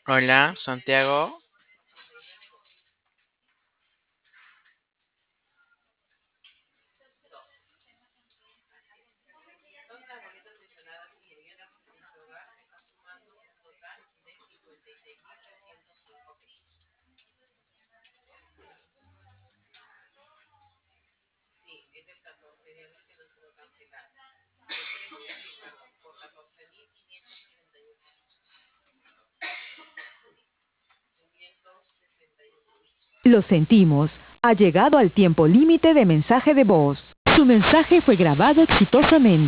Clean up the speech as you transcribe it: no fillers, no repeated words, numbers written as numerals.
Hola, Santiago. Lo sentimos, ha llegado al tiempo límite de mensaje de voz. Su mensaje fue grabado exitosamente.